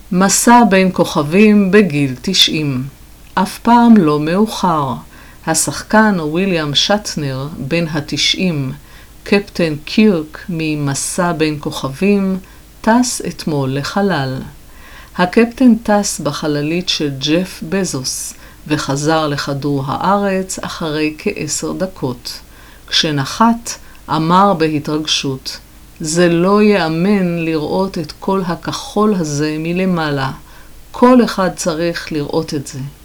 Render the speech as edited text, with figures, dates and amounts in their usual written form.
מסע בין כוכבים בגיל 90. אף פעם לא מאוחר. השחקן וויליאם שטנר, בן ה-90, קפטן קירק ממסע בין כוכבים, טס אתמול לחלל. הקפטן טס בחללית של ג'ף בזוס, וחזר לכדור הארץ אחרי כ10 דקות. כשנחת, אמר בהתרגשות, זה לא יאמן לראות את כל הכחול הזה מלמעלה. כל אחד צריך לראות את זה.